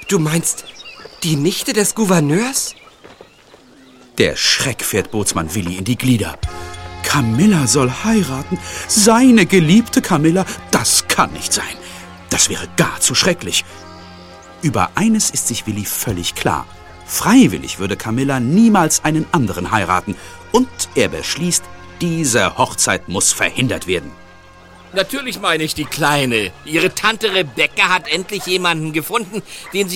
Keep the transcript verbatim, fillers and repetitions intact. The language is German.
Du meinst die Nichte des Gouverneurs? Der Schreck fährt Bootsmann Willi in die Glieder. Camilla soll heiraten? Seine geliebte Camilla? Das kann nicht sein. Das wäre gar zu schrecklich. Über eines ist sich Willi völlig klar. Freiwillig würde Camilla niemals einen anderen heiraten. Und er beschließt, diese Hochzeit muss verhindert werden. Natürlich meine ich die Kleine. Ihre Tante Rebecca hat endlich jemanden gefunden, den sie